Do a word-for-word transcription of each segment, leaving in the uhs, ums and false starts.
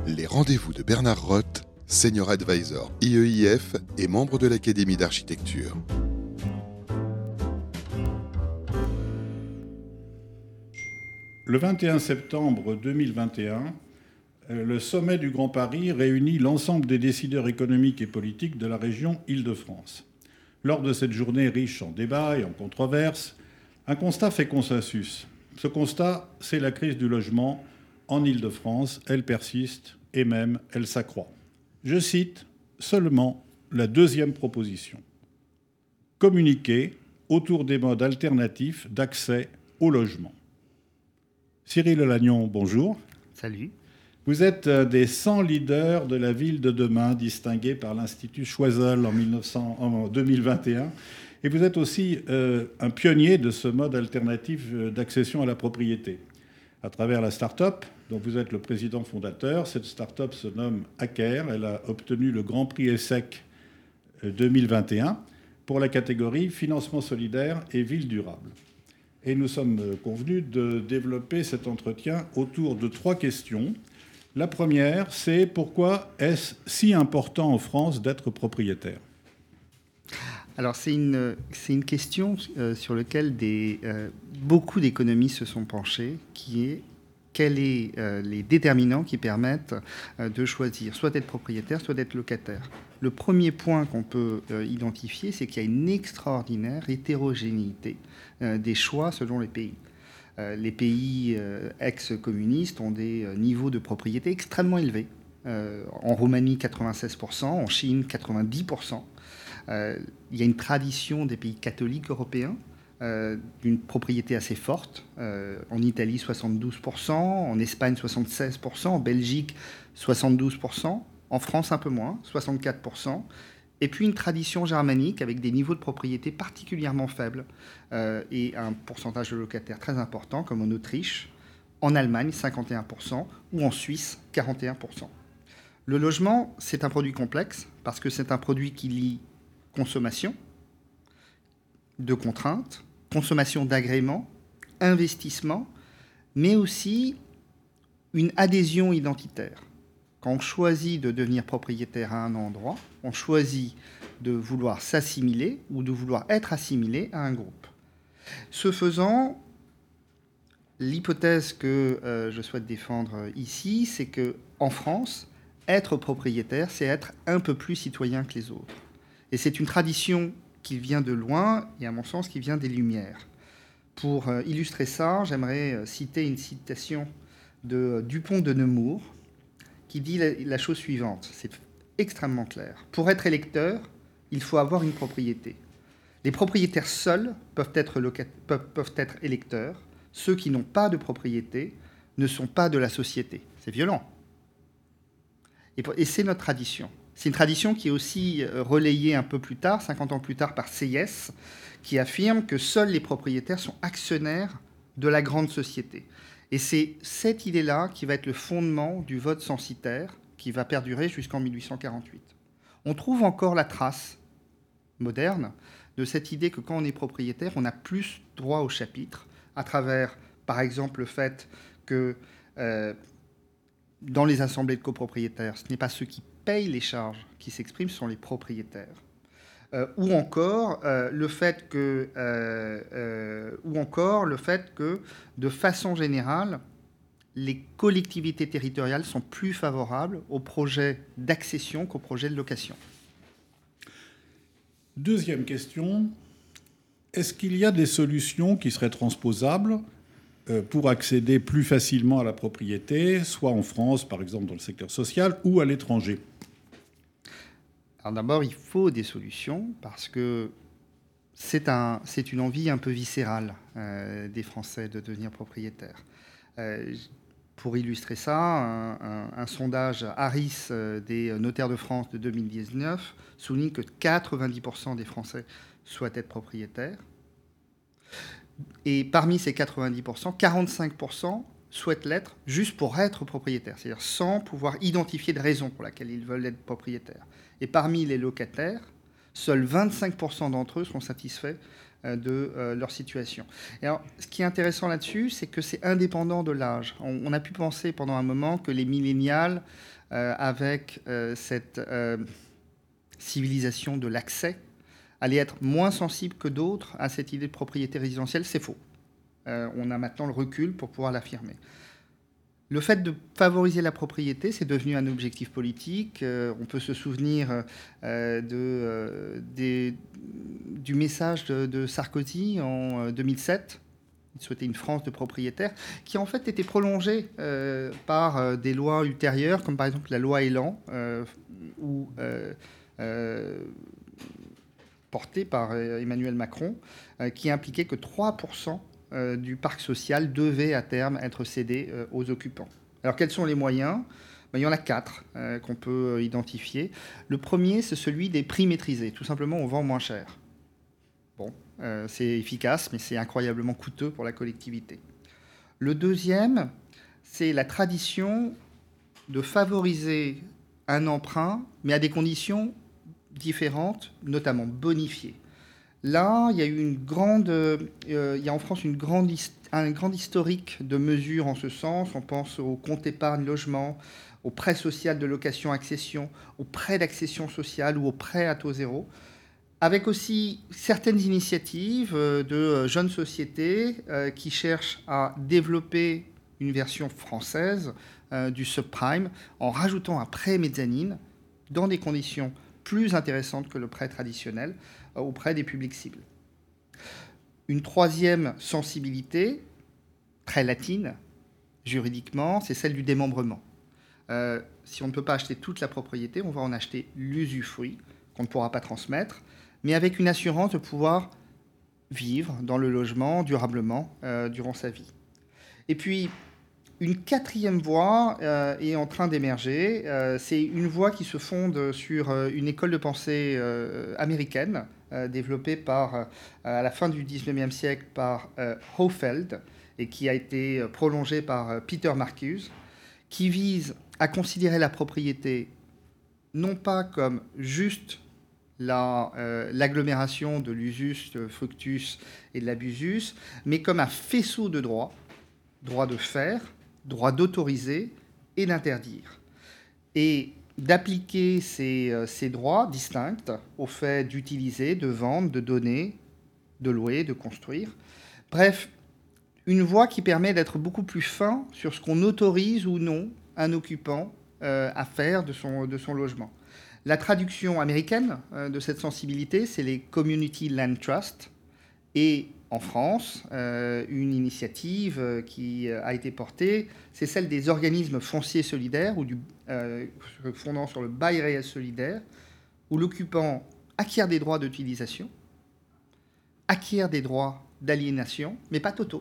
Les rendez-vous de Bernard Roth, Senior Advisor I E I F et membre de l'Académie d'architecture. Le vingt et un septembre deux mille vingt et un, le sommet du Grand Paris réunit l'ensemble des décideurs économiques et politiques de la région Île-de-France. Lors de cette journée riche en débats et en controverses, un constat fait consensus. Ce constat, c'est la crise du logement en Île-de-France. Elle persiste et même elle s'accroît. Je cite seulement la deuxième proposition. Communiquer autour des modes alternatifs d'accès au logement. Cyril Lagnon, bonjour. Salut. Vous êtes un des cent leaders de la ville de demain, distingué par l'Institut Choiseul en, mille neuf cents, en deux mille vingt et un. Et vous êtes aussi euh, un pionnier de ce mode alternatif d'accession à la propriété. À travers la start-up, dont vous êtes le président fondateur, cette start-up se nomme Hacker. Elle a obtenu le Grand Prix ESSEC deux mille vingt et un pour la catégorie Financement solidaire et Ville durable. Et nous sommes convenus de développer cet entretien autour de trois questions. La première, c'est pourquoi est-ce si important en France d'être propriétaire ? Alors c'est une, c'est une question euh, sur laquelle des, euh, beaucoup d'économistes se sont penchés, qui est quels sont euh, les déterminants qui permettent euh, de choisir soit d'être propriétaire, soit d'être locataire. Le premier point qu'on peut euh, identifier, c'est qu'il y a une extraordinaire hétérogénéité euh, des choix selon les pays. Euh, les pays euh, ex-communistes ont des euh, niveaux de propriété extrêmement élevés. Euh, en Roumanie, quatre-vingt-seize pour cent, en Chine, quatre-vingt-dix pour cent. Euh, il y a une tradition des pays catholiques européens euh, d'une propriété assez forte. Euh, en Italie, soixante-douze pour cent, en Espagne, soixante-seize pour cent, en Belgique, soixante-douze pour cent, en France, un peu moins, soixante-quatre pour cent. Et puis une tradition germanique avec des niveaux de propriété particulièrement faibles euh, et un pourcentage de locataires très important, comme en Autriche, en Allemagne, cinquante et un pour cent, ou en Suisse, quarante et un pour cent. Le logement, c'est un produit complexe parce que c'est un produit qui lie consommation de contraintes, consommation d'agréments, investissement, mais aussi une adhésion identitaire. Quand on choisit de devenir propriétaire à un endroit, on choisit de vouloir s'assimiler ou de vouloir être assimilé à un groupe. Ce faisant, l'hypothèse que euh, je souhaite défendre ici, c'est qu'en France, être propriétaire, c'est être un peu plus citoyen que les autres. Et c'est une tradition qui vient de loin et, à mon sens, qui vient des Lumières. Pour euh, illustrer ça, j'aimerais euh, citer une citation de euh, Dupont de Nemours, qui dit la, la chose suivante, c'est extrêmement clair. Pour être électeur, il faut avoir une propriété. Les propriétaires seuls peuvent être, loca- peuvent, peuvent être électeurs. Ceux qui n'ont pas de propriété ne sont pas de la société. C'est violent. Et, et c'est notre tradition. C'est une tradition qui est aussi relayée un peu plus tard, cinquante ans plus tard, par Sieyès, qui affirme que seuls les propriétaires sont actionnaires de la grande société. Et c'est cette idée-là qui va être le fondement du vote censitaire, qui va perdurer jusqu'en mille huit cent quarante-huit. On trouve encore la trace moderne de cette idée que quand on est propriétaire, on a plus droit au chapitre, à travers, par exemple, le fait que euh, dans les assemblées de copropriétaires, ce n'est pas ceux qui payent les charges qui s'expriment, ce sont les propriétaires. Euh, ou encore euh, le fait que, euh, euh, ou encore le fait que, de façon générale, les collectivités territoriales sont plus favorables aux projets d'accession qu'aux projets de location. Deuxième question, est-ce qu'il y a des solutions qui seraient transposables euh, pour accéder plus facilement à la propriété, soit en France, par exemple dans le secteur social, ou à l'étranger ? Alors d'abord, il faut des solutions parce que c'est, un, c'est une envie un peu viscérale euh, des Français de devenir propriétaires. Euh, pour illustrer ça, un, un, un sondage Harris euh, des notaires de France de deux mille dix-neuf souligne que quatre-vingt-dix pour cent des Français souhaitent être propriétaires. Et parmi ces quatre-vingt-dix pour cent, quarante-cinq pour cent souhaitent l'être juste pour être propriétaires, c'est-à-dire sans pouvoir identifier de raison pour laquelle ils veulent être propriétaires. Et parmi les locataires, seuls vingt-cinq pour cent d'entre eux sont satisfaits de euh, leur situation. Et alors, ce qui est intéressant là-dessus, c'est que c'est indépendant de l'âge. On, on a pu penser pendant un moment que les millénials, euh, avec euh, cette euh, civilisation de l'accès, allaient être moins sensibles que d'autres à cette idée de propriété résidentielle. C'est faux. Euh, on a maintenant le recul pour pouvoir l'affirmer. Le fait de favoriser la propriété, c'est devenu un objectif politique. Euh, on peut se souvenir euh, de, euh, des, du message de, de Sarkozy en euh, deux mille sept. Il souhaitait une France de propriétaires, qui en fait était prolongée euh, par euh, des lois ultérieures, comme par exemple la loi Elan, euh, ou euh, euh, portée par Emmanuel Macron, euh, qui impliquait que trois pour cent Euh, du parc social devait à terme être cédé euh, aux occupants. Alors quels sont les moyens ? Ben, il y en a quatre euh, qu'on peut identifier. Le premier, c'est celui des prix maîtrisés. Tout simplement, on vend moins cher. Bon, euh, c'est efficace, mais c'est incroyablement coûteux pour la collectivité. Le deuxième, c'est la tradition de favoriser un emprunt, mais à des conditions différentes, notamment bonifiées. Là, il y a eu une grande, euh, il y a en France une grande, un grand historique de mesures en ce sens. On pense au compte épargne logement, au prêt social de location-accession, au prêt d'accession sociale ou au prêt à taux zéro, avec aussi certaines initiatives de jeunes sociétés euh, qui cherchent à développer une version française euh, du subprime en rajoutant un prêt mezzanine dans des conditions plus intéressantes que le prêt traditionnel auprès des publics cibles. Une troisième sensibilité, très latine, juridiquement, c'est celle du démembrement. Euh, si on ne peut pas acheter toute la propriété, on va en acheter l'usufruit, qu'on ne pourra pas transmettre, mais avec une assurance de pouvoir vivre dans le logement durablement euh, durant sa vie. Et puis, une quatrième voie euh, est en train d'émerger. Euh, c'est une voie qui se fonde sur euh, une école de pensée euh, américaine, euh, développée par, euh, à la fin du dix-neuvième siècle par euh, Hofeld et qui a été prolongée par euh, Peter Marcuse, qui vise à considérer la propriété non pas comme juste la, euh, l'agglomération de l'usus, de fructus et de l'abusus, mais comme un faisceau de droits, droit de faire, droit d'autoriser et d'interdire. Et d'appliquer ces, euh, ces droits distincts au fait d'utiliser, de vendre, de donner, de louer, de construire. Bref, une voie qui permet d'être beaucoup plus fin sur ce qu'on autorise ou non un occupant euh, à faire de son, de son logement. La traduction américaine euh, de cette sensibilité, c'est les Community Land Trust. Et en France, euh, une initiative euh, qui a été portée, c'est celle des organismes fonciers solidaires, ou du, euh, fondant sur le bail réel solidaire, où l'occupant acquiert des droits d'utilisation, acquiert des droits d'aliénation, mais pas totaux.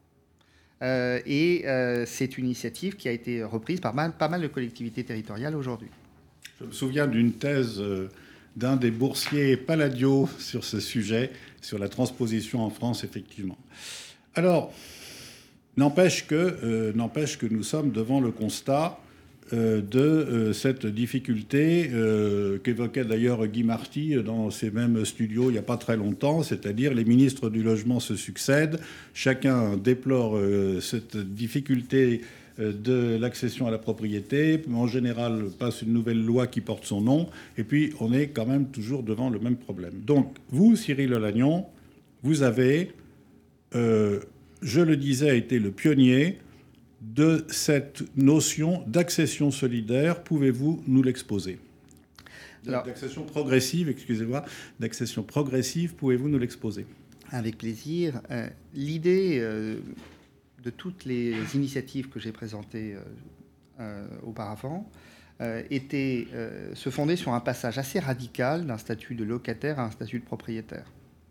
Euh, et euh, c'est une initiative qui a été reprise par mal, pas mal de collectivités territoriales aujourd'hui. Je me souviens d'une thèse euh, d'un des boursiers Palladio sur ce sujet, sur la transposition en France, effectivement. Alors, n'empêche que, euh, n'empêche que nous sommes devant le constat euh, de euh, cette difficulté euh, qu'évoquait d'ailleurs Guy Marty dans ces mêmes studios il n'y a pas très longtemps, c'est-à-dire les ministres du logement se succèdent, chacun déplore euh, cette difficulté de l'accession à la propriété. En général, passe une nouvelle loi qui porte son nom. Et puis, on est quand même toujours devant le même problème. Donc, vous, Cyril Olagnon, vous avez, euh, je le disais, été le pionnier de cette notion d'accession solidaire. Pouvez-vous nous l'exposer ? Alors, d'accession progressive, excusez-moi, d'accession progressive, pouvez-vous nous l'exposer ? Avec plaisir. Euh, l'idée... Euh... de toutes les initiatives que j'ai présentées euh, euh, auparavant, euh, était, euh, se fondait sur un passage assez radical d'un statut de locataire à un statut de propriétaire.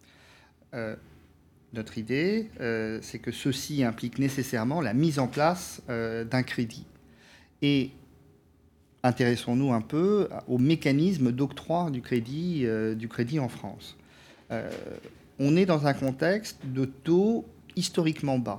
Euh, notre idée, euh, c'est que ceci implique nécessairement la mise en place euh, d'un crédit. Et intéressons-nous un peu au mécanisme d'octroi du crédit, euh, du crédit en France. Euh, on est dans un contexte de taux historiquement bas.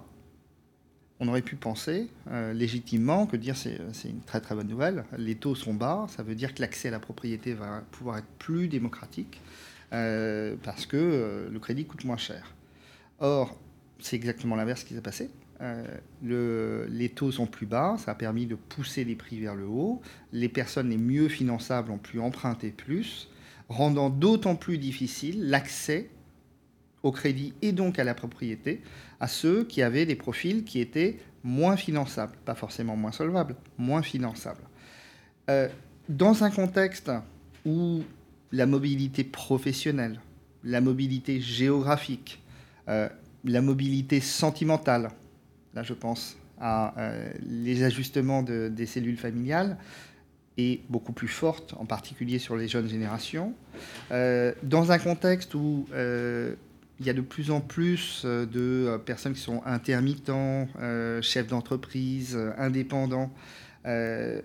On aurait pu penser euh, légitimement que dire c'est, c'est une très très bonne nouvelle. Les taux sont bas, ça veut dire que l'accès à la propriété va pouvoir être plus démocratique. euh, parce que euh, le crédit coûte moins cher. Or, c'est exactement l'inverse qui s'est passé. Euh, le, les taux sont plus bas, ça a permis de pousser les prix vers le haut. Les personnes les mieux finançables ont pu emprunter plus, rendant d'autant plus difficile l'accès au crédit et donc à la propriété à ceux qui avaient des profils qui étaient moins finançables, pas forcément moins solvables, moins finançables. Euh, dans un contexte où la mobilité professionnelle, la mobilité géographique, euh, la mobilité sentimentale, là je pense à euh, les ajustements de, des cellules familiales, est beaucoup plus forte, en particulier sur les jeunes générations. Euh, dans un contexte où euh, il y a de plus en plus de personnes qui sont intermittents, euh, chefs d'entreprise, euh, indépendants, euh,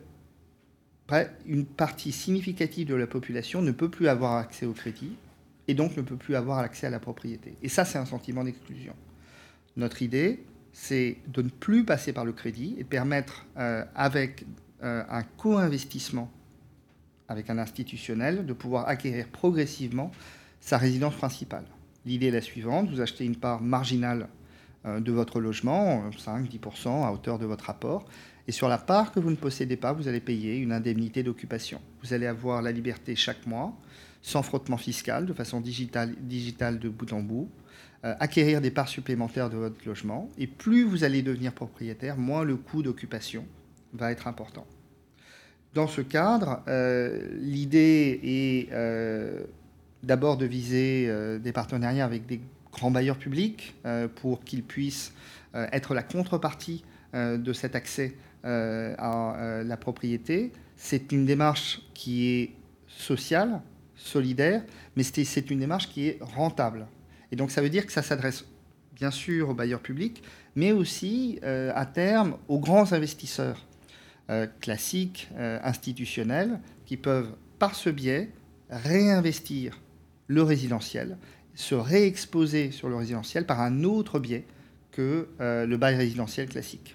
une partie significative de la population ne peut plus avoir accès au crédit et donc ne peut plus avoir accès à la propriété. Et ça, c'est un sentiment d'exclusion. Notre idée, c'est de ne plus passer par le crédit et de permettre, euh, avec euh, un co-investissement avec un institutionnel, de pouvoir acquérir progressivement sa résidence principale. L'idée est la suivante, vous achetez une part marginale euh, de votre logement, cinq à dix pour cent à hauteur de votre apport, et sur la part que vous ne possédez pas, vous allez payer une indemnité d'occupation. Vous allez avoir la liberté chaque mois, sans frottement fiscal, de façon digitale, digitale de bout en bout, euh, acquérir des parts supplémentaires de votre logement. Et plus vous allez devenir propriétaire, moins le coût d'occupation va être important. Dans ce cadre, euh, l'idée est euh, d'abord de viser euh, des partenariats avec des grands bailleurs publics euh, pour qu'ils puissent euh, être la contrepartie euh, de cet accès Euh, à euh, la propriété. C'est une démarche qui est sociale, solidaire, mais c'est, c'est une démarche qui est rentable. Et donc ça veut dire que ça s'adresse bien sûr aux bailleurs publics, mais aussi euh, à terme aux grands investisseurs euh, classiques, euh, institutionnels, qui peuvent par ce biais réinvestir le résidentiel, se réexposer sur le résidentiel par un autre biais que euh, le bail résidentiel classique.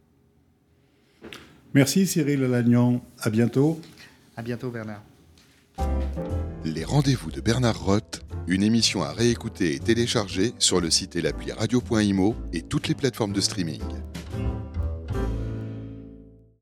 Merci Cyril Lagnan, à bientôt. À bientôt Bernard. Les rendez-vous de Bernard Roth, une émission à réécouter et télécharger sur le site et l'appli radio point imo et toutes les plateformes de streaming.